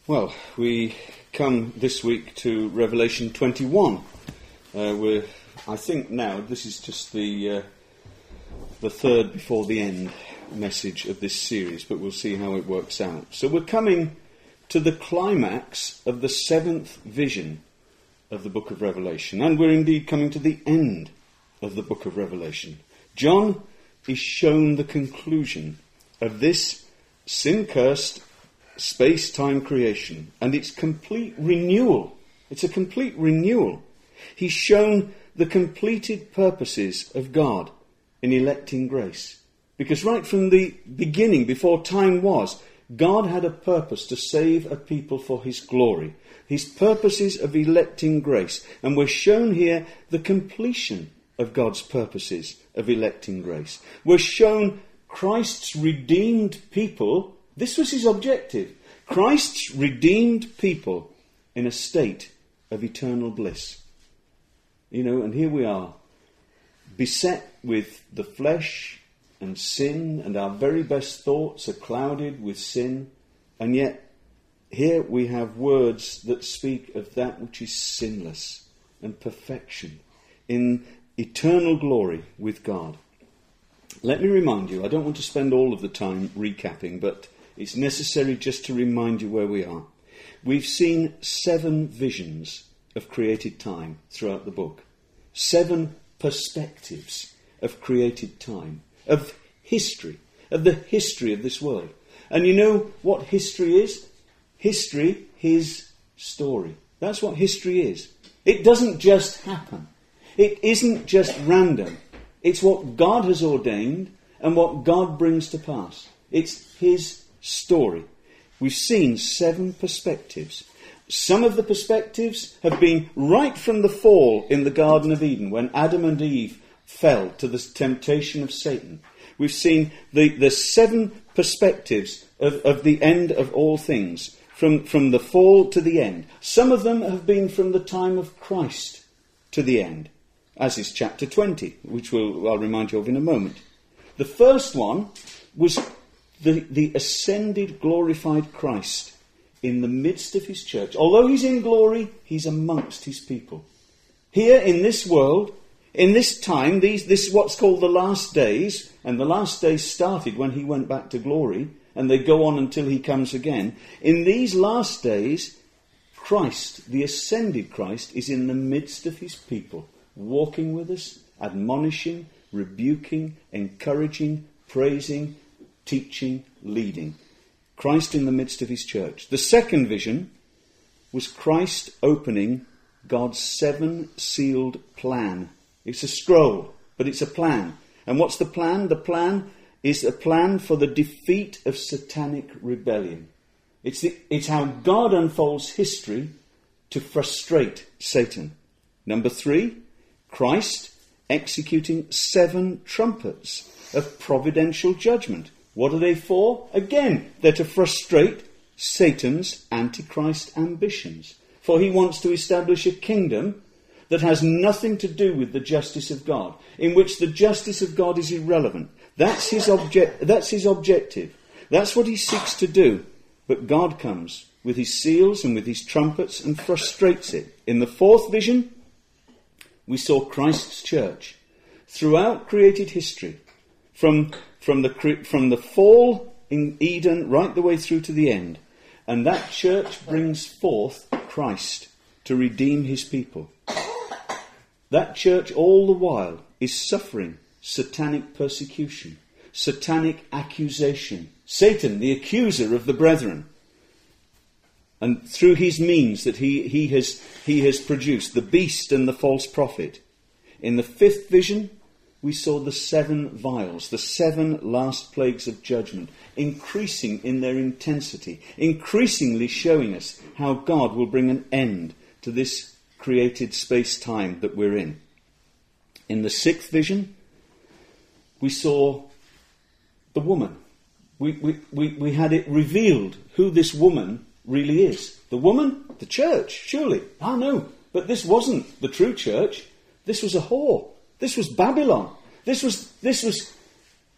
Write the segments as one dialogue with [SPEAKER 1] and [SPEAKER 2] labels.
[SPEAKER 1] Well, we come this week to Revelation 21. I think now this is just the third before the end message of this series, but we'll see how it works out. So we're coming to the climax of the seventh vision of the book of Revelation, and we're indeed coming to the end of the book of Revelation. John is shown the conclusion of this sin-cursed space-time creation and its complete renewal. It's a complete renewal. He's shown the completed purposes of God in electing grace. Because right from the beginning, before time was, God had a purpose to save a people for his glory. His purposes of electing grace. And we're shown here the completion of God's purposes of electing grace. We're shown Christ's redeemed people. This was his objective. Christ's redeemed people in a state of eternal bliss. You know, and here we are, beset with the flesh and sin, and our very best thoughts are clouded with sin, and yet here we have words that speak of that which is sinless and perfection in eternal glory with God. Let me remind you, I don't want to spend all of the time recapping, but it's necessary just to remind you where we are. We've seen 7 visions of created time throughout the book. 7 perspectives of created time, of history, of the history of this world. And you know what history is? History is story. That's what history is. It doesn't just happen. It isn't just random. It's what God has ordained and what God brings to pass. It's his story. We've seen 7 perspectives. Some of the perspectives have been right from the fall in the Garden of Eden, when Adam and Eve fell to the temptation of Satan. We've seen the 7 perspectives of the end of all things, from the fall to the end. Some of them have been from the time of Christ to the end, as is chapter 20, which I'll remind you of in a moment. The first one was the ascended, glorified Christ in the midst of his church. Although he's in glory, he's amongst his people. Here in this world, in this time, this is what's called the last days, and the last days started when he went back to glory, and they go on until he comes again. In these last days, Christ, the ascended Christ, is in the midst of his people, walking with us, admonishing, rebuking, encouraging, praising, teaching, leading. Christ in the midst of his church. The second vision was Christ opening God's 7 sealed plan. It's a scroll, but it's a plan. And what's the plan? The plan is a plan for the defeat of satanic rebellion. It's how God unfolds history to frustrate Satan. Number 3, Christ executing 7 trumpets of providential judgment. What are they for? Again, they're to frustrate Satan's antichrist ambitions. For he wants to establish a kingdom that has nothing to do with the justice of God, in which the justice of God is irrelevant. That's his objective. That's what he seeks to do. But God comes with his seals and with his trumpets and frustrates it. In the 4th vision, we saw Christ's church throughout created history, from the fall in Eden right the way through to the end. And that church brings forth Christ to redeem his people. That church all the while is suffering satanic persecution, satanic accusation. Satan, the accuser of the brethren. And through his means that he has produced, the beast and the false prophet. In the 5th vision, we saw the 7 vials, the 7 last plagues of judgment, increasing in their intensity, increasingly showing us how God will bring an end to this created space-time that we're in. In the 6th vision, we saw the woman. We had it revealed who this woman really is. The woman? The church, surely. Ah, no, but this wasn't the true church. This was a whore. This was Babylon. This was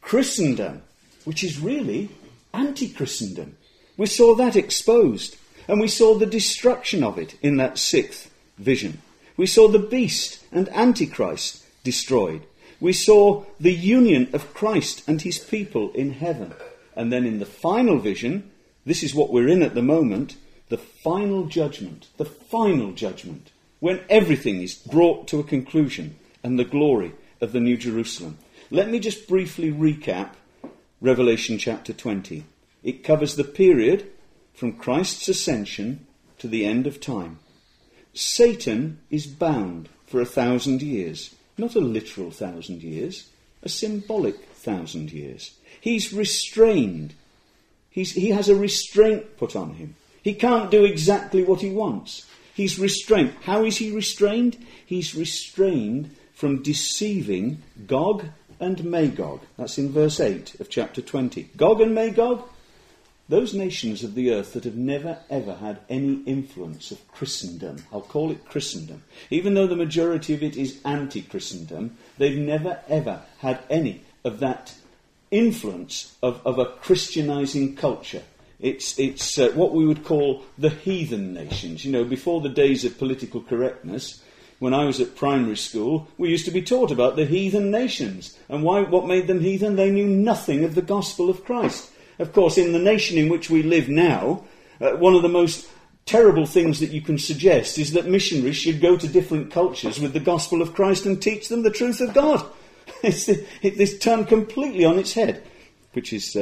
[SPEAKER 1] Christendom, which is really anti-Christendom. We saw that exposed. And we saw the destruction of it in that 6th vision. We saw the beast and Antichrist destroyed. We saw the union of Christ and his people in heaven. And then in the final vision, this is what we're in at the moment, the final judgment, when everything is brought to a conclusion and the glory of the New Jerusalem. Let me just briefly recap Revelation chapter 20. It covers the period from Christ's ascension to the end of time. Satan is bound for 1,000 years. Not a literal 1,000 years, a symbolic 1,000 years. He's restrained. He has a restraint put on him. He can't do exactly what he wants. He's restrained. How is he restrained? He's restrained from deceiving Gog and Magog. That's in verse 8 of chapter 20. Gog and Magog, those nations of the earth that have never ever had any influence of Christendom. I'll call it Christendom. Even though the majority of it is anti-Christendom, they've never ever had any of that influence of a Christianizing culture. It's what we would call the heathen nations. You know, before the days of political correctness, when I was at primary school, we used to be taught about the heathen nations. And what made them heathen? They knew nothing of the gospel of Christ. Of course, in the nation in which we live now, one of the most terrible things that you can suggest is that missionaries should go to different cultures with the gospel of Christ and teach them the truth of God. It's turned completely on its head, which is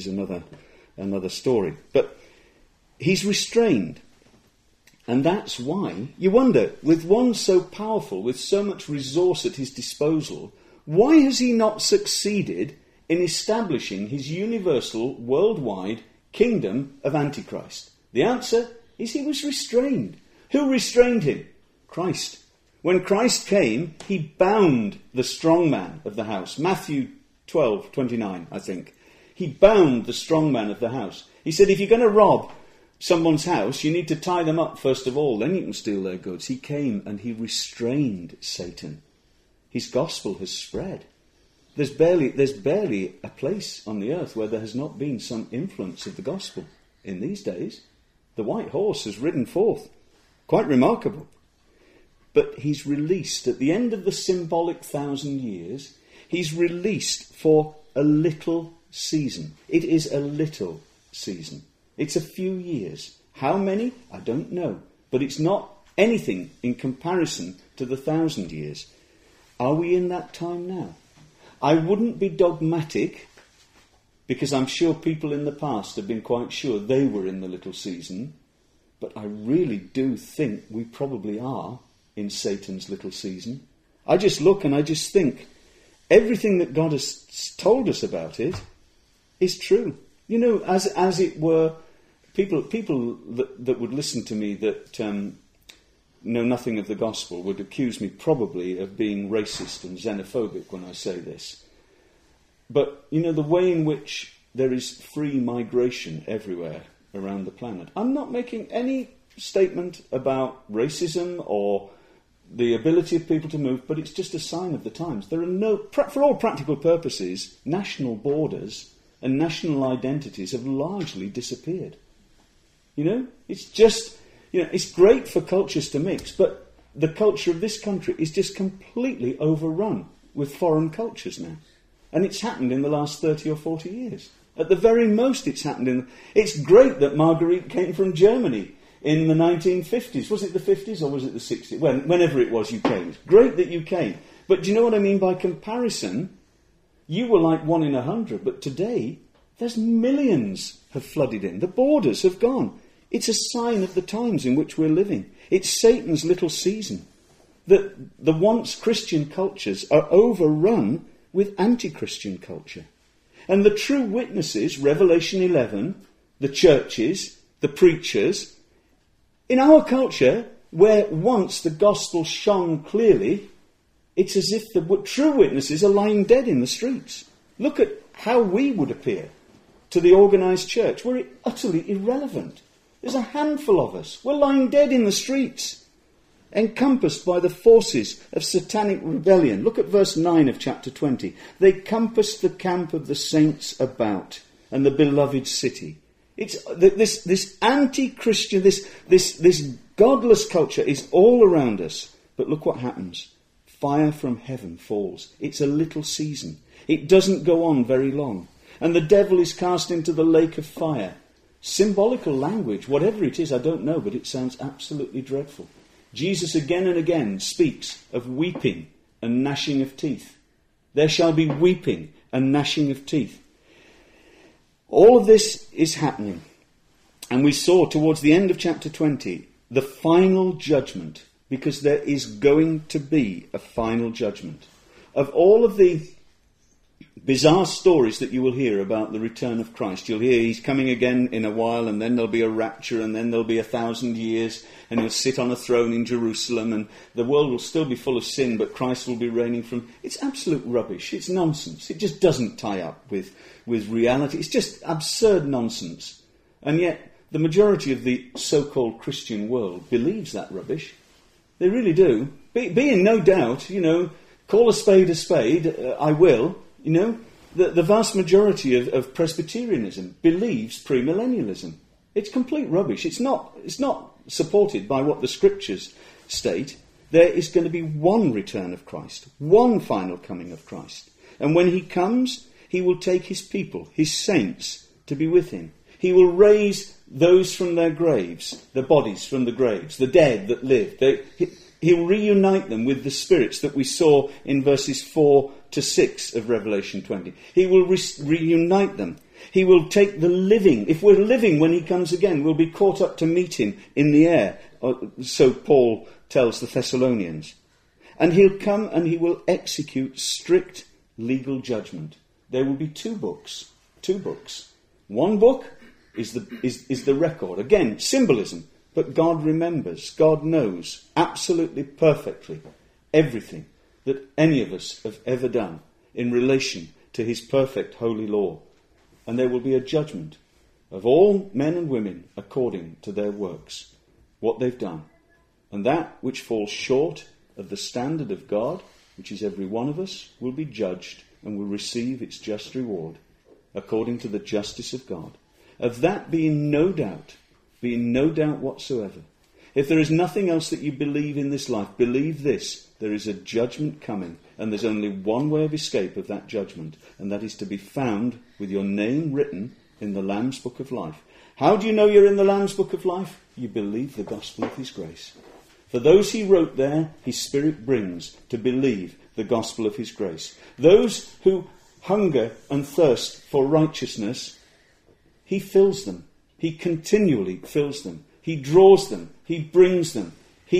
[SPEAKER 1] another story. But he's restrained. And that's why, you wonder, with one so powerful, with so much resource at his disposal, why has he not succeeded in establishing his universal, worldwide kingdom of Antichrist? The answer is he was restrained. Who restrained him? Christ. When Christ came, he bound the strong man of the house. Matthew 12:29, I think. He bound the strong man of the house. He said, if you're going to rob someone's house, you need to tie them up first of all, then you can steal their goods. He came and he restrained Satan. His gospel has spread. There's barely a place on the earth where there has not been some influence of the gospel in these days. The white horse has ridden forth. Quite remarkable. But he's released at the end of the symbolic 1,000 years. He's released for a little season. It is a little season. It's a few years. How many? I don't know. But it's not anything in comparison to the 1,000 years. Are we in that time now? I wouldn't be dogmatic, because I'm sure people in the past have been quite sure they were in the little season, but I really do think we probably are in Satan's little season. I just look and I just think everything that God has told us about it is true. You know, as it were, people that would listen to me that know nothing of the gospel would accuse me probably of being racist and xenophobic when I say this. But, you know, the way in which there is free migration everywhere around the planet. I'm not making any statement about racism or the ability of people to move, but it's just a sign of the times. There are no, for all practical purposes, national borders and national identities have largely disappeared. You know, it's just, you know, it's great for cultures to mix, but the culture of this country is just completely overrun with foreign cultures now. And it's happened in the last 30 or 40 years. At the very most, it's happened It's great that Marguerite came from Germany in the 1950s. Was it the 50s or was it the 60s? Whenever it was you came. It's great that you came. But do you know what I mean by comparison? You were like 1 in 100, but today there's millions have flooded in. The borders have gone. It's a sign of the times in which we're living. It's Satan's little season. That the once Christian cultures are overrun with anti-Christian culture. And the true witnesses, Revelation 11, the churches, the preachers, in our culture, where once the gospel shone clearly, it's as if the true witnesses are lying dead in the streets. Look at how we would appear to the organised church. We're utterly irrelevant. There's a handful of us. We're lying dead in the streets, encompassed by the forces of satanic rebellion. Look at verse 9 of chapter 20. They compassed the camp of the saints about, and the beloved city. This anti-Christian, this godless culture is all around us. But look what happens. Fire from heaven falls. It's a little season. It doesn't go on very long. And the devil is cast into the lake of fire. Symbolical language, whatever it is, I don't know, but it sounds absolutely dreadful. Jesus again and again speaks of weeping and gnashing of teeth. There shall be weeping and gnashing of teeth. All of this is happening. And we saw towards the end of chapter 20 the final judgment, because there is going to be a final judgment. Of all of the bizarre stories that you will hear about the return of Christ, you'll hear he's coming again in a while, and then there'll be a rapture, and then there'll be 1,000 years, and he'll sit on a throne in Jerusalem, and the world will still be full of sin, but Christ will be reigning from... It's absolute rubbish. It's nonsense. It just doesn't tie up with reality. It's just absurd nonsense. And yet, the majority of the so-called Christian world believes that rubbish. They really do. Be in no doubt, call a spade, I will. The vast majority of Presbyterianism believes premillennialism. It's complete rubbish. It's not supported by what the Scriptures state. There is going to be one return of Christ, one final coming of Christ. And when he comes, he will take his people, his saints, to be with him. He will raise those from their graves, the bodies from the graves, the dead that live. He'll reunite them with the spirits that we saw in verses 4 to 6 of Revelation 20. He will reunite them. He will take the living. If we're living when he comes again, we'll be caught up to meet him in the air. So Paul tells the Thessalonians. And he'll come and he will execute strict legal judgment. There will be two books. One book is the record. Again, symbolism. But God remembers, God knows absolutely perfectly everything that any of us have ever done in relation to his perfect holy law. And there will be a judgment of all men and women according to their works, what they've done. And that which falls short of the standard of God, which is every one of us, will be judged and will receive its just reward according to the justice of God. Of that being no doubt whatsoever. If there is nothing else that you believe in this life, believe this: there is a judgment coming, and there's only one way of escape of that judgment, and that is to be found with your name written in the Lamb's Book of Life. How do you know you're in the Lamb's Book of Life? You believe the gospel of his grace. For those he wrote there, his Spirit brings to believe the gospel of his grace. Those who hunger and thirst for righteousness, he fills them. He continually fills them. He draws them. He brings them.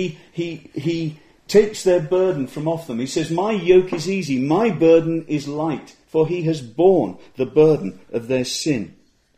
[SPEAKER 1] He takes their burden from off them. He says, my yoke is easy, my burden is light, for he has borne the burden of their sin.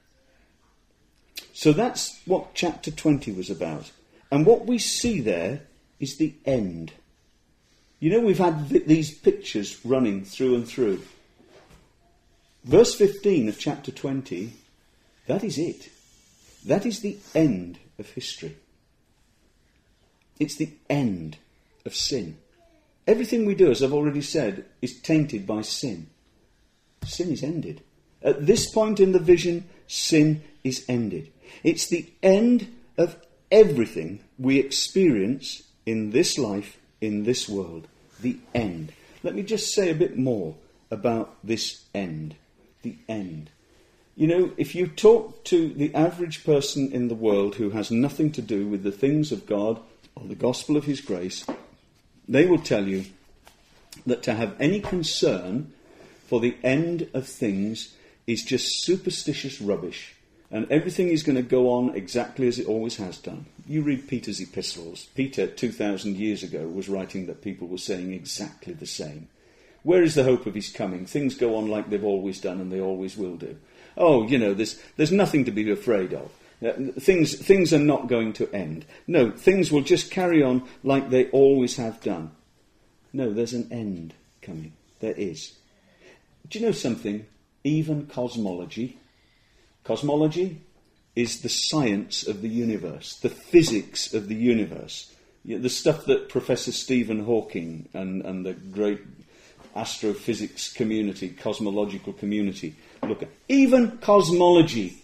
[SPEAKER 1] So that's what chapter 20 was about. And what we see there is the end. We've had these pictures running through and through. Verse 15 of chapter 20, that is it. That is the end of history. It's the end of sin. Everything we do, as I've already said, is tainted by sin. Sin is ended. At this point in the vision, sin is ended. It's the end of everything we experience in this life, in this world. The end. Let me just say a bit more about this end. The end. If you talk to the average person in the world who has nothing to do with the things of God or the gospel of his grace, they will tell you that to have any concern for the end of things is just superstitious rubbish, and everything is going to go on exactly as it always has done. You read Peter's epistles. Peter, 2,000 years ago, was writing that people were saying exactly the same. Where is the hope of his coming? Things go on like they've always done, and they always will do. Oh, there's nothing to be afraid of. Things are not going to end. No, things will just carry on like they always have done. No, there's an end coming. There is. Do you know something? Even cosmology is the science of the universe, the physics of the universe. The stuff that Professor Stephen Hawking and the great astrophysics community, cosmological community, look at. Even cosmology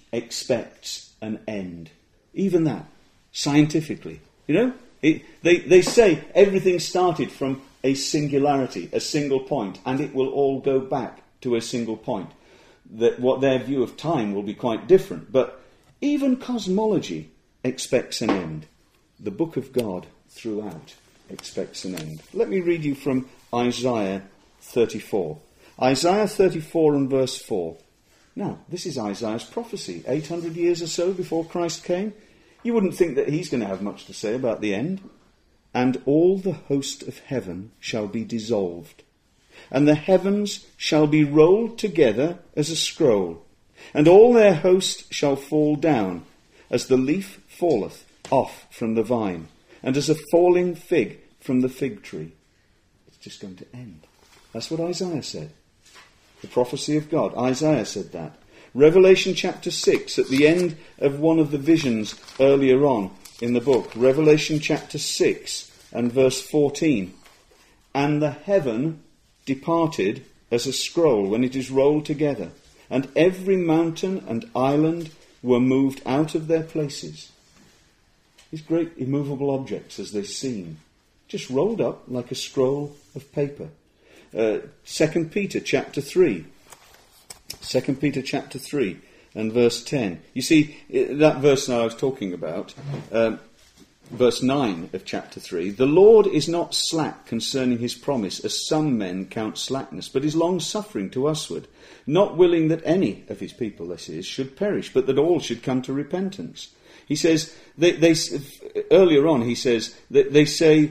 [SPEAKER 1] expects an end. Even that, scientifically. They say everything started from a singularity, a single point, and it will all go back to a single point. That what their view of time will be quite different. But even cosmology expects an end. The book of God throughout expects an end. Let me read you from Isaiah 34. Isaiah 34 and verse 4. Now, this is Isaiah's prophecy, 800 years or so before Christ came. You wouldn't think that he's going to have much to say about the end. And all the host of heaven shall be dissolved, and the heavens shall be rolled together as a scroll, and all their host shall fall down, as the leaf falleth off from the vine, and as a falling fig from the fig tree. It's just going to end. That's what Isaiah said. The prophecy of God. Isaiah said that. Revelation chapter 6, at the end of one of the visions earlier on in the book. Revelation chapter 6 and verse 14. And the heaven departed as a scroll when it is rolled together, and every mountain and island were moved out of their places. These great immovable objects as they seem, just rolled up like a scroll of paper. 2 Peter chapter 3. 2 Peter chapter 3 and verse 10. You see, that verse now I was talking about, verse 9 of chapter 3, the Lord is not slack concerning his promise, as some men count slackness, but is long-suffering to usward, not willing that any of his people, this is, should perish, but that all should come to repentance. He says, earlier on he says, that they say,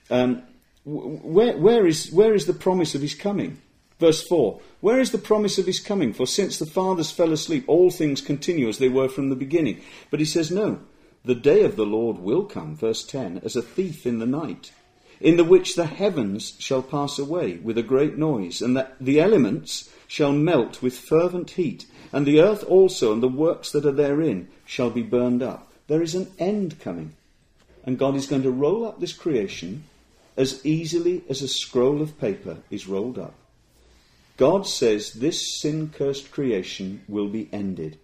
[SPEAKER 1] where is the promise of his coming? Verse 4, where is the promise of his coming? For since the fathers fell asleep, all things continue as they were from the beginning. But he says, no, the day of the Lord will come, verse 10, as a thief in the night, in the which the heavens shall pass away with a great noise, and that the elements shall melt with fervent heat, and the earth also and the works that are therein shall be burned up. There is an end coming, and God is going to roll up this creation as easily as a scroll of paper is rolled up. God says this sin-cursed creation will be ended.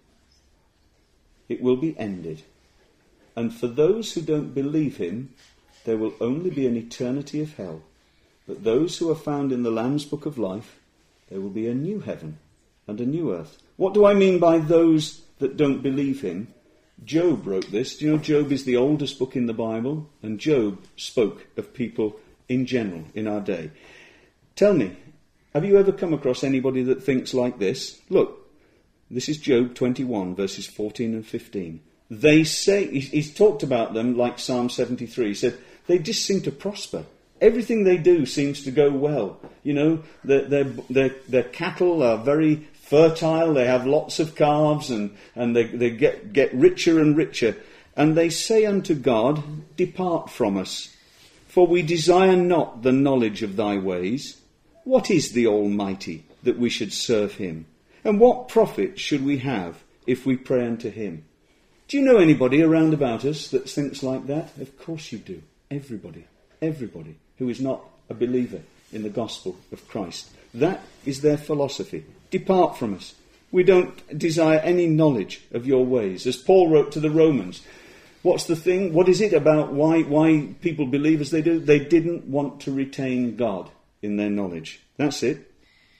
[SPEAKER 1] It will be ended. And for those who don't believe him, there will only be an eternity of hell. But those who are found in the Lamb's Book of Life, there will be a new heaven and a new earth. What do I mean by those that don't believe him? Job wrote this. Do you know Job is the oldest book in the Bible? And Job spoke of people in general in our day. Tell me, have you ever come across anybody that thinks like this? Look, this is Job 21, verses 14 and 15. They say, he's talked about them like Psalm 73. He said, they just seem to prosper. Everything they do seems to go well. You know, their cattle are very fertile. They have lots of calves and they get richer and richer. And they say unto God, depart from us, for we desire not the knowledge of thy ways. What is the Almighty that we should serve him? And what profit should we have if we pray unto him? Do you know anybody around about us that thinks like that? Of course you do. Everybody who is not a believer in the gospel of Christ. That is their philosophy. Depart from us. We don't desire any knowledge of your ways. As Paul wrote to the Romans, what's the thing? What is it about why people believe as they do? They didn't want to retain God in their knowledge. That's it.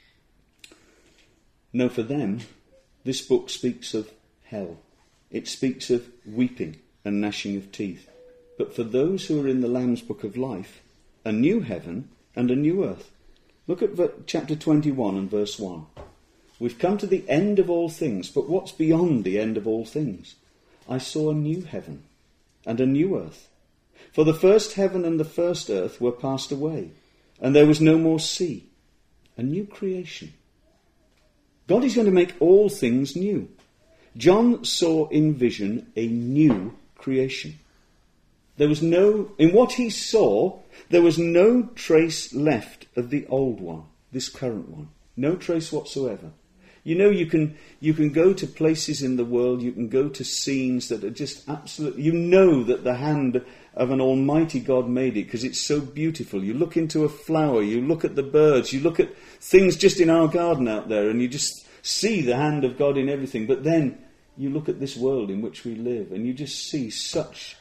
[SPEAKER 1] No, for them, this book speaks of hell. It speaks of weeping and gnashing of teeth. But for those who are in the Lamb's Book of Life, a new heaven and a new earth. Look at chapter 21 and verse 1. We've come to the end of all things, but what's beyond the end of all things? I saw a new heaven and a new earth. For the first heaven and the first earth were passed away, and there was no more sea. A new creation. God is going to make all things new. John saw in vision a new creation. There was in what he saw, there was no trace left of the old one, this current one. No trace whatsoever. You know, you can go to places in the world, you can go to scenes that are just absolutely, you know that the hand of an almighty God made it because it's so beautiful. You look into a flower, you look at the birds, you look at things just in our garden out there and you just see the hand of God in everything. But then you look at this world in which we live and you just see such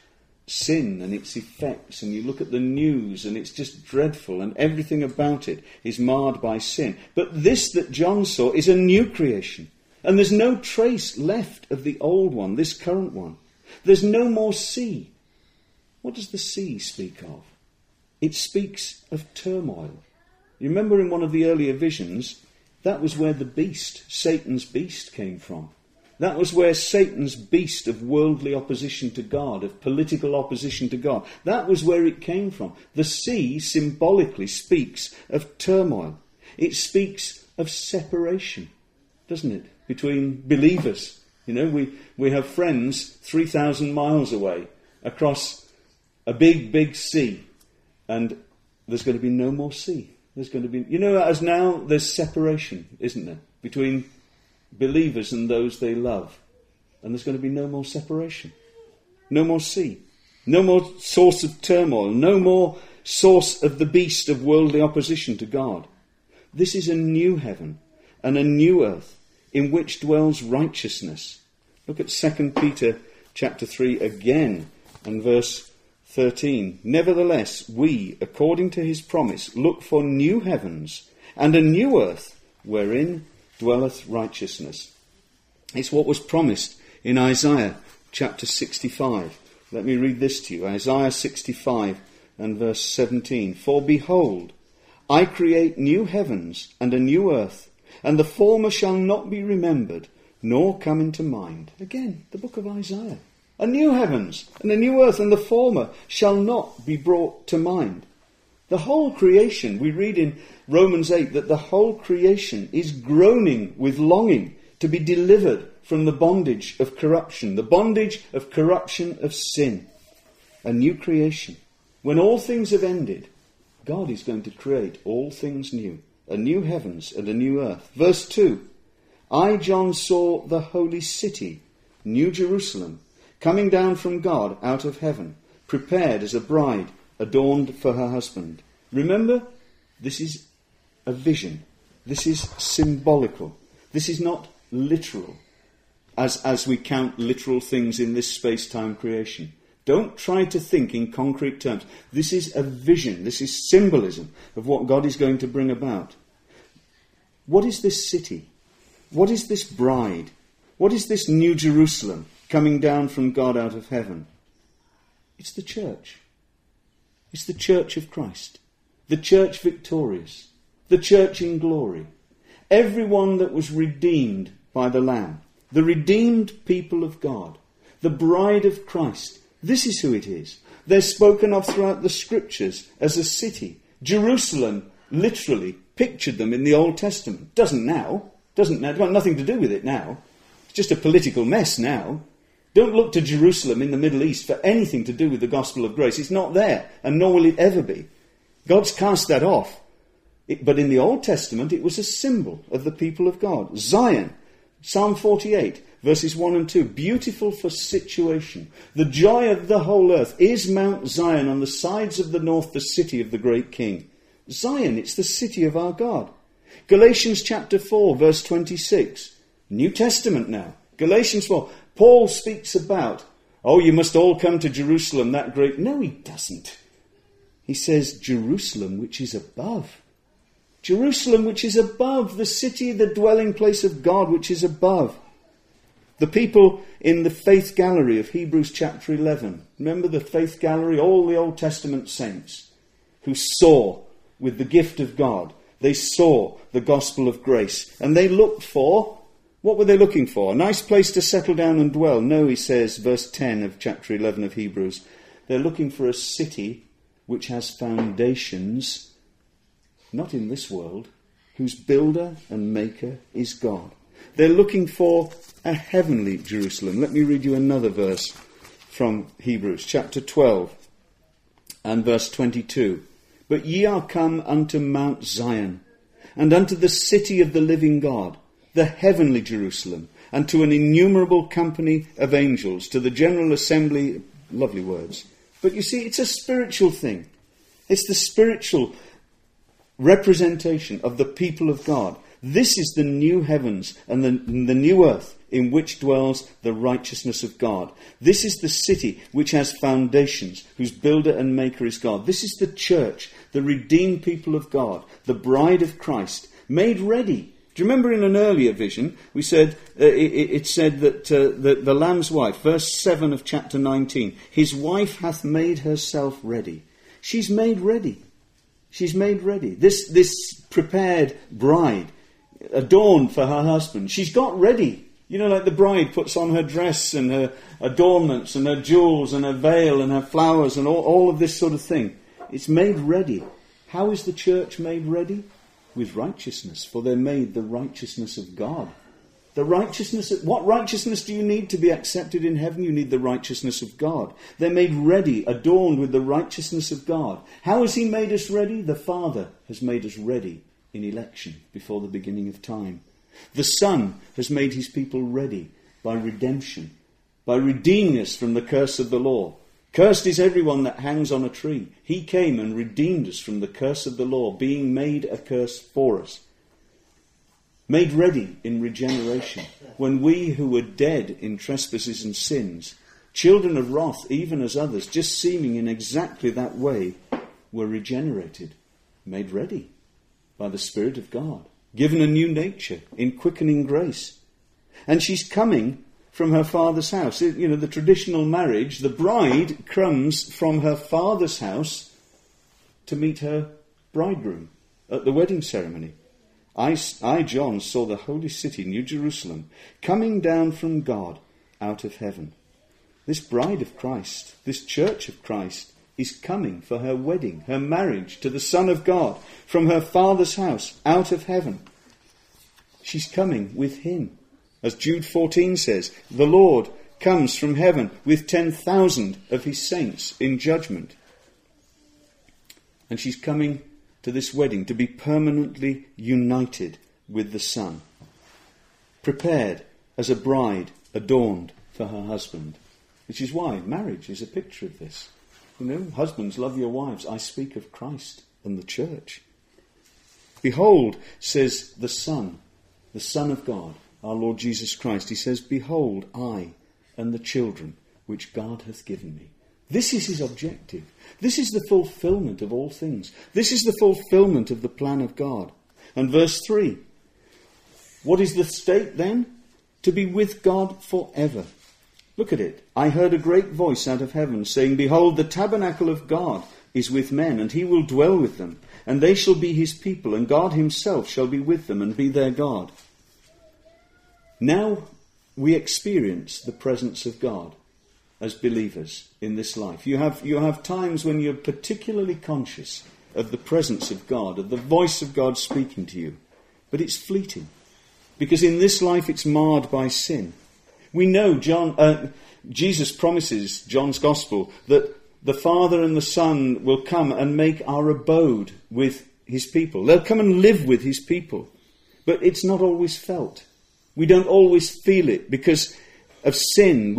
[SPEAKER 1] sin and its effects, and you look at the news and it's just dreadful, and everything about it is marred by sin. But this that John saw is a new creation, and there's no trace left of the old one, this current one. There's no more sea. What does the sea speak of? It speaks of turmoil. You remember in one of the earlier visions, that was where the beast, Satan's beast, came from. That was where Satan's beast of worldly opposition to God, of political opposition to God, that was where it came from. The sea symbolically speaks of turmoil. It speaks of separation, doesn't it, between believers. You know, we have friends 3,000 miles away across a big, big sea, and there's going to be no more sea. There's going to be, you know, as now there's separation, isn't there, between believers and those they love. And there's going to be no more separation. No more sea. No more source of turmoil. No more source of the beast of worldly opposition to God. This is a new heaven and a new earth in which dwells righteousness. Look at 2 Peter chapter 3 again and verse 13. Nevertheless, we, according to his promise, look for new heavens and a new earth wherein dwelleth righteousness. It's what was promised in Isaiah chapter 65. Let me read this to you. Isaiah 65 and verse 17. For behold, I create new heavens and a new earth, and the former shall not be remembered, nor come into mind. Again, the book of Isaiah. A new heavens and a new earth, and the former shall not be brought to mind. The whole creation, we read in Romans 8 that the whole creation is groaning with longing to be delivered from the bondage of corruption, the bondage of corruption of sin. A new creation. When all things have ended, God is going to create all things new, a new heavens and a new earth. Verse 2, I, John, saw the holy city, New Jerusalem, coming down from God out of heaven, prepared as a bride, adorned for her husband. Remember, this is a vision. This is symbolical. This is not literal, as we count literal things in this space-time creation. Don't try to think in concrete terms. This is a vision. This is symbolism of what God is going to bring about. What is this city? What is this bride? What is this New Jerusalem coming down from God out of heaven? It's the church. It's the church of Christ. The church victorious. The church in glory. Everyone that was redeemed by the Lamb. The redeemed people of God. The bride of Christ. This is who it is. They're spoken of throughout the scriptures as a city. Jerusalem literally pictured them in the Old Testament. Doesn't now. It's got nothing to do with it now. It's just a political mess now. Don't look to Jerusalem in the Middle East for anything to do with the gospel of grace. It's not there, and nor will it ever be. God's cast that off. But in the Old Testament, it was a symbol of the people of God. Zion, Psalm 48, verses 1 and 2. Beautiful for situation. The joy of the whole earth is Mount Zion on the sides of the north, the city of the great King. Zion, it's the city of our God. Galatians chapter 4, verse 26. New Testament now. Galatians 4. Paul speaks about, you must all come to Jerusalem, that great... No, he doesn't. He says, Jerusalem, which is above. Jerusalem, which is above. The city, the dwelling place of God, which is above. The people in the faith gallery of Hebrews chapter 11. Remember the faith gallery? All the Old Testament saints who saw with the gift of God. They saw the gospel of grace. And they looked for... What were they looking for? A nice place to settle down and dwell? No, he says, verse 10 of chapter 11 of Hebrews. They're looking for a city which has foundations, not in this world, whose builder and maker is God. They're looking for a heavenly Jerusalem. Let me read you another verse from Hebrews, chapter 12 and verse 22. But ye are come unto Mount Zion, and unto the city of the living God, the heavenly Jerusalem, and to an innumerable company of angels, to the general assembly, lovely words. But you see, it's a spiritual thing. It's the spiritual representation of the people of God. This is the new heavens and the new earth in which dwells the righteousness of God. This is the city which has foundations, whose builder and maker is God. This is the church, the redeemed people of God, the bride of Christ, made ready. Do you remember in an earlier vision, we said, it said that the Lamb's wife, verse 7 of chapter 19, his wife hath made herself ready. She's made ready. She's made ready. This prepared bride, adorned for her husband. She's got ready. You know, like the bride puts on her dress and her adornments and her jewels and her veil and her flowers and all of this sort of thing. It's made ready. How is the church made ready? With righteousness, for they're made the righteousness of God. The righteousness, what righteousness do you need to be accepted in heaven? You need the righteousness of God. They're made ready, adorned with the righteousness of God. How has he made us ready? The Father has made us ready in election before the beginning of time. The Son has made his people ready by redemption, by redeeming us from the curse of the law. Cursed is everyone that hangs on a tree. He came and redeemed us from the curse of the law, being made a curse for us. Made ready in regeneration, when we who were dead in trespasses and sins, children of wrath even as others, just seeming in exactly that way, were regenerated, made ready by the Spirit of God, given a new nature in quickening grace. And she's coming from her father's house. You know, the traditional marriage, the bride comes from her father's house to meet her bridegroom at the wedding ceremony. I, John, saw the holy city, New Jerusalem, coming down from God out of heaven. This bride of Christ, this church of Christ, is coming for her wedding, her marriage to the Son of God, from her Father's house, out of heaven. She's coming with him. As Jude 14 says, the Lord comes from heaven with 10,000 of his saints in judgment. And she's coming to this wedding to be permanently united with the Son, prepared as a bride adorned for her husband, which is why marriage is a picture of this. You know, husbands, love your wives. I speak of Christ and the church. Behold, says the Son of God, our Lord Jesus Christ. He says, behold, I and the children which God hath given me. This is his objective. This is the fulfillment of all things. This is the fulfillment of the plan of God. And verse 3. What is the state then? To be with God forever. Look at it. I heard a great voice out of heaven saying, behold, the tabernacle of God is with men, and he will dwell with them. And they shall be his people, and God himself shall be with them and be their God. Now we experience the presence of God as believers in this life. You have times when you're particularly conscious of the presence of God, of the voice of God speaking to you. But it's fleeting, because in this life it's marred by sin. We know Jesus promises, John's Gospel, that the Father and the Son will come and make our abode with his people. They'll come and live with his people. But it's not always felt. We don't always feel it because of sin.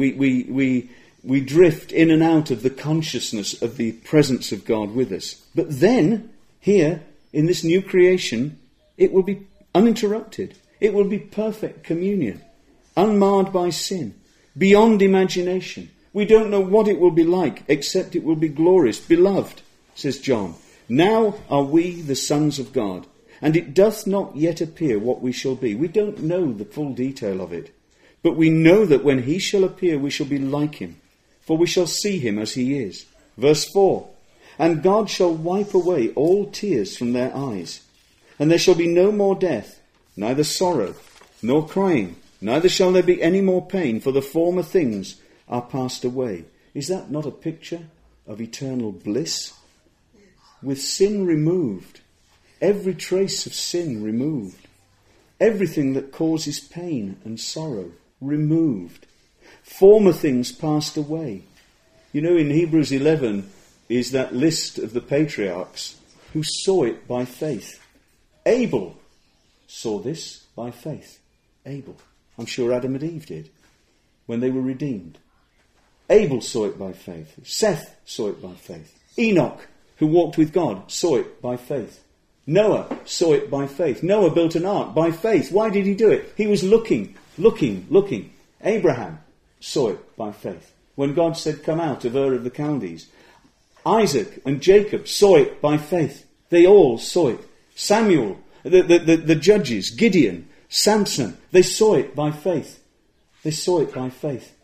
[SPEAKER 1] We drift in and out of the consciousness of the presence of God with us. But then, here, in this new creation, it will be uninterrupted. It will be perfect communion, unmarred by sin, beyond imagination. We don't know what it will be like, except it will be glorious. Beloved, says John, now are we the sons of God, and it doth not yet appear what we shall be. We don't know the full detail of it, but we know that when he shall appear, we shall be like him, for we shall see him as he is. Verse 4, and God shall wipe away all tears from their eyes, and there shall be no more death, neither sorrow, nor crying, neither shall there be any more pain, for the former things are passed away. Is that not a picture of eternal bliss? With sin removed, every trace of sin removed, everything that causes pain and sorrow removed, former things passed away. You know, in Hebrews 11 is that list of the patriarchs who saw it by faith. Abel saw this by faith. Abel. I'm sure Adam and Eve did when they were redeemed. Abel saw it by faith. Seth saw it by faith. Enoch, who walked with God, saw it by faith. Noah saw it by faith. Noah built an ark by faith. Why did he do it? He was looking looking. Abraham saw it by faith. When God said, come out of Ur of the Chaldees. Isaac and Jacob saw it by faith. They all saw it. Samuel, the judges, Gideon, Samson, they saw it by faith. They saw it by faith.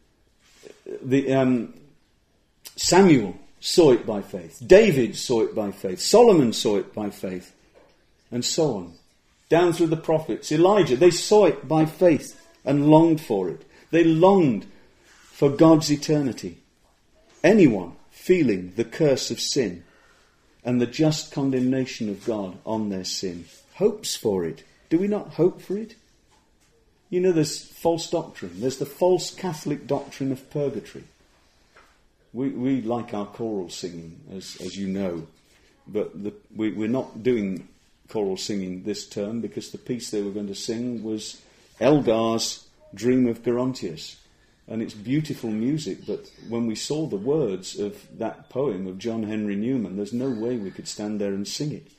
[SPEAKER 1] Samuel saw it by faith. David saw it by faith. Solomon saw it by faith. And so on. Down through the prophets. Elijah, they saw it by faith and longed for it. They longed for God's eternity. Anyone feeling the curse of sin and the just condemnation of God on their sin hopes for it. Do we not hope for it? You know, there's false doctrine. There's the false Catholic doctrine of purgatory. We like our choral singing, as you know, but we're not doing choral singing this term because the piece they were going to sing was Elgar's Dream of Gerontius. And it's beautiful music, but when we saw the words of that poem of John Henry Newman, there's no way we could stand there and sing it.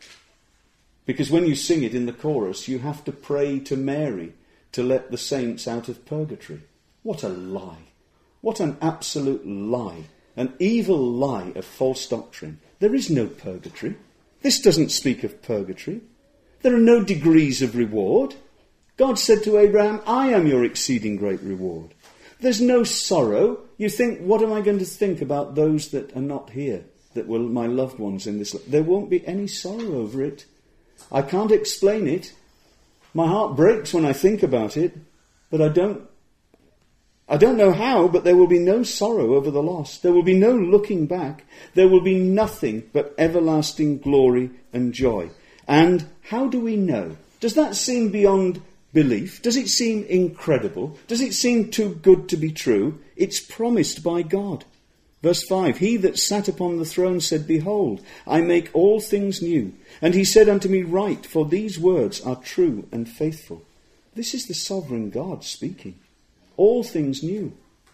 [SPEAKER 1] Because when you sing it in the chorus, you have to pray to Mary to let the saints out of purgatory. What a lie. What an absolute lie. An evil lie of false doctrine. There is no purgatory. This doesn't speak of purgatory. There are no degrees of reward. God said to Abraham, I am your exceeding great reward. There's no sorrow. You think, what am I going to think about those that are not here, that were my loved ones in this life? There won't be any sorrow over it. I can't explain it. My heart breaks when I think about it, but I don't know how, but there will be no sorrow over the lost. There will be no looking back. There will be nothing but everlasting glory and joy. And how do we know? Does that seem beyond belief? Does it seem incredible? Does it seem too good to be true? It's promised by God. Verse 5, He that sat upon the throne said, Behold, I make all things new. And he said unto me, Write, for these words are true and faithful. This is the sovereign God speaking. All things new.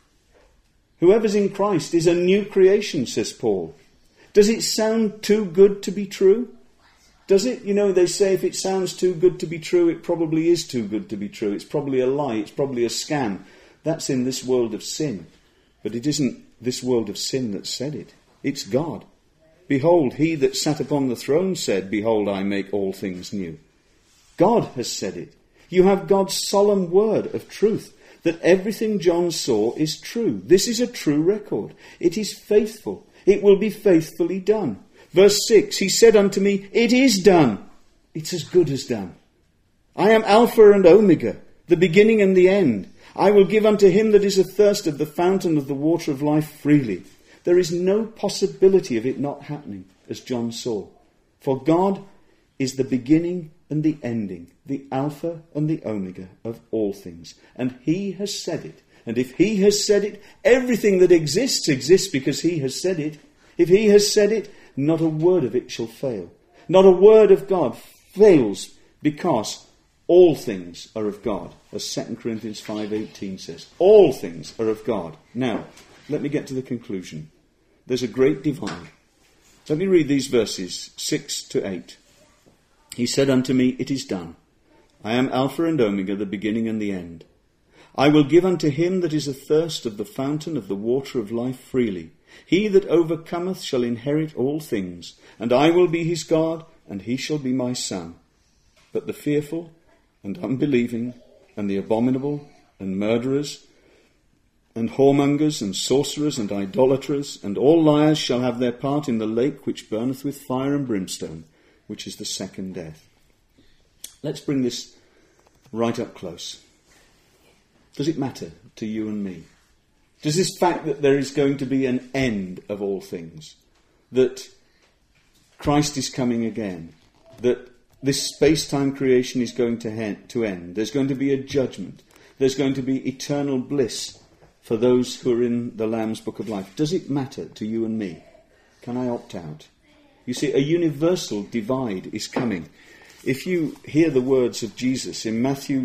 [SPEAKER 1] Whoever's in Christ is a new creation, says Paul. Does it sound too good to be true? Does it? You know, they say if it sounds too good to be true, it probably is too good to be true. It's probably a lie. It's probably a scam. That's in this world of sin. But it isn't this world of sin that said it. It's God. Behold, he that sat upon the throne said, Behold, I make all things new. God has said it. You have God's solemn word of truth, that everything John saw is true. This is a true record. It is faithful. It will be faithfully done. Verse 6, He said unto me, It is done. It's as good as done. I am Alpha and Omega, the beginning and the end. I will give unto him that is athirst of the fountain of the water of life freely. There is no possibility of it not happening, as John saw. For God is the beginning and the ending, the Alpha and the Omega of all things. And He has said it. And if He has said it, everything that exists because He has said it. If He has said it, not a word of it shall fail. Not a word of God fails, because all things are of God, as 2 Corinthians 5:18 says. All things are of God. Now, let me get to the conclusion. There's a great divide. Let me read these verses 6 to 8. He said unto me, It is done. I am Alpha and Omega, the beginning and the end. I will give unto him that is athirst of the fountain of the water of life freely. He that overcometh shall inherit all things, and I will be his God, and he shall be my son. But the fearful and unbelieving, and the abominable, and murderers, and whoremongers, and sorcerers, and idolaters, and all liars shall have their part in the lake which burneth with fire and brimstone, which is the second death. Let's bring this right up close. Does it matter to you and me? Does this fact that there is going to be an end of all things, that Christ is coming again, that this space-time creation is going to end, there's going to be a judgment, there's going to be eternal bliss for those who are in the Lamb's Book of Life, does it matter to you and me? Can I opt out? You see, a universal divide is coming. If you hear the words of Jesus in Matthew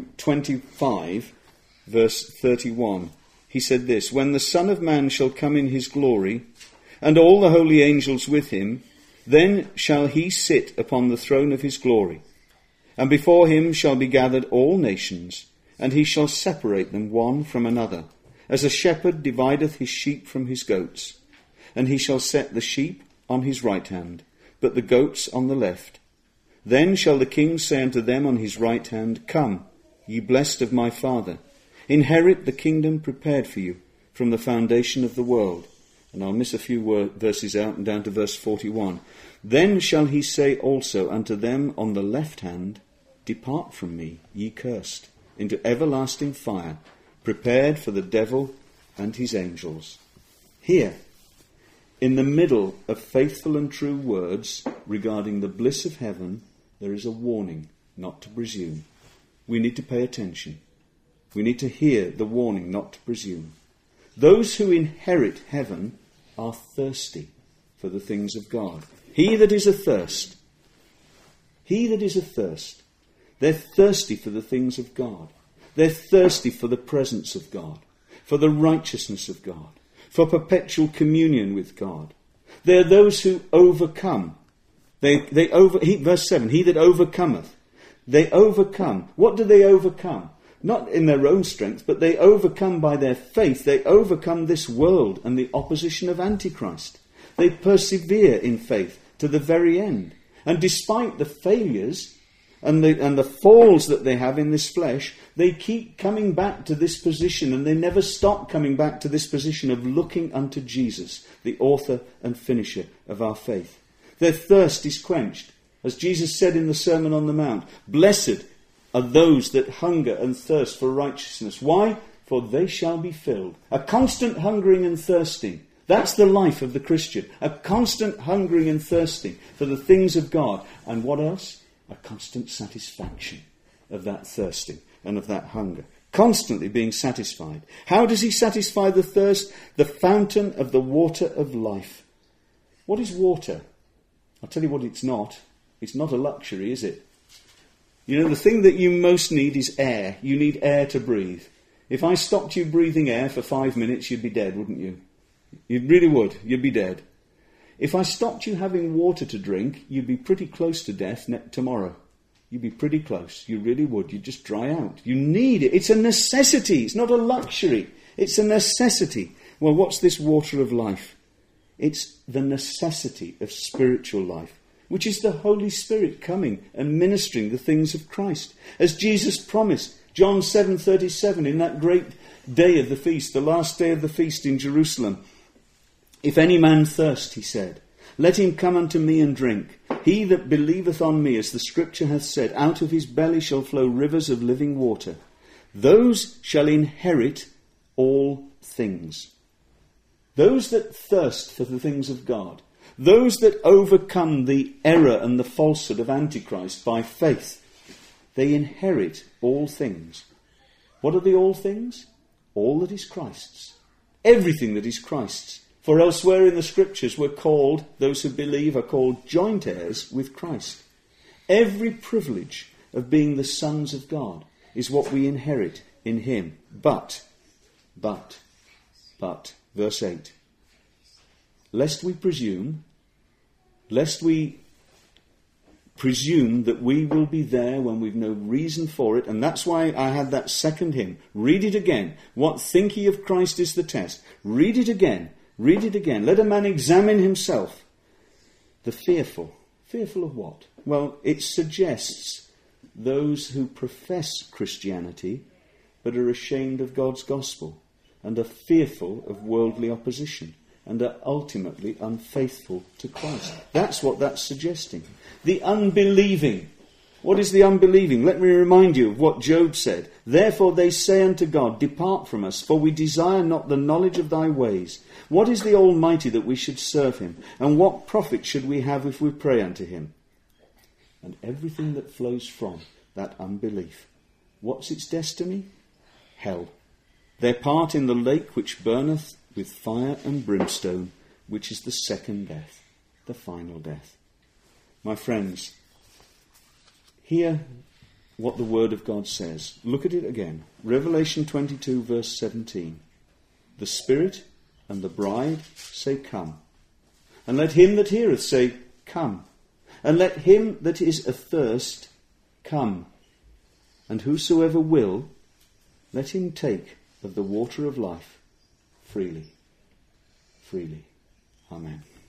[SPEAKER 1] 25, verse 31, he said this, When the Son of Man shall come in his glory, and all the holy angels with him, then shall he sit upon the throne of his glory. And before him shall be gathered all nations, and he shall separate them one from another, as a shepherd divideth his sheep from his goats. And he shall set the sheep on his right hand, but the goats on the left. Then shall the king say unto them on his right hand, Come, ye blessed of my Father, inherit the kingdom prepared for you from the foundation of the world. And I'll miss a few verses out and down to verse 41. Then shall he say also unto them on the left hand, Depart from me, ye cursed, into everlasting fire, prepared for the devil and his angels. Here, in the middle of faithful and true words regarding the bliss of heaven, there is a warning not to presume. We need to pay attention. We need to hear the warning not to presume. Those who inherit heaven are thirsty for the things of God. He that is athirst, they're thirsty for the things of God. They're thirsty for the presence of God, for the righteousness of God, for perpetual communion with God. They're those who overcome. Verse 7, he that overcometh. They overcome. What do they overcome? Not in their own strength, but they overcome by their faith. They overcome this world and the opposition of Antichrist. They persevere in faith to the very end. And despite the failures and the falls that they have in this flesh, they keep coming back to this position, and they never stop coming back to this position of looking unto Jesus, the author and finisher of our faith. Their thirst is quenched. As Jesus said in the Sermon on the Mount, Blessed are those that hunger and thirst for righteousness. Why? For they shall be filled. A constant hungering and thirsting. That's the life of the Christian. A constant hungering and thirsting for the things of God. And what else? A constant satisfaction of that thirsting and of that hunger. Constantly being satisfied. How does he satisfy the thirst? The fountain of the water of life. What is water? I'll tell you what it's not. It's not a luxury, is it? You know, the thing that you most need is air. You need air to breathe. If I stopped you breathing air for 5 minutes, you'd be dead, wouldn't you? You really would. You'd be dead. If I stopped you having water to drink, you'd be pretty close to death tomorrow. You'd be pretty close. You really would. You'd just dry out. You need it. It's a necessity. It's not a luxury. It's a necessity. Well, what's this water of life? It's the necessity of spiritual life, which is the Holy Spirit coming and ministering the things of Christ. As Jesus promised, John 7:37, in that great day of the feast, the last day of the feast in Jerusalem, If any man thirst, he said, let him come unto me and drink. He that believeth on me, as the Scripture hath said, out of his belly shall flow rivers of living water. Those shall inherit all things. Those that thirst for the things of God, those that overcome the error and the falsehood of Antichrist by faith, they inherit all things. What are the all things? All that is Christ's. Everything that is Christ's. For elsewhere in the Scriptures we're called, those who believe are called joint heirs with Christ. Every privilege of being the sons of God is what we inherit in him. But, verse 8, lest we presume that we will be there when we've no reason for it. And that's why I had that second hymn. Read it again. What think ye of Christ is the test. Read it again. Read it again. Let a man examine himself. The fearful. Fearful of what? Well, it suggests those who profess Christianity but are ashamed of God's gospel and are fearful of worldly opposition and are ultimately unfaithful to Christ. That's what that's suggesting. The unbelieving. What is the unbelieving? Let me remind you of what Job said. Therefore they say unto God, depart from us, for we desire not the knowledge of thy ways. What is the Almighty that we should serve him? And what profit should we have if we pray unto him? And everything that flows from that unbelief. What's its destiny? Hell. Their part in the lake which burneth with fire and brimstone, which is the second death, the final death. My friends, hear what the Word of God says. Look at it again. Revelation 22, verse 17. The Spirit and the bride say, come. And let him that heareth say, come. And let him that is athirst come. And whosoever will, let him take of the water of life freely. Freely. Amen.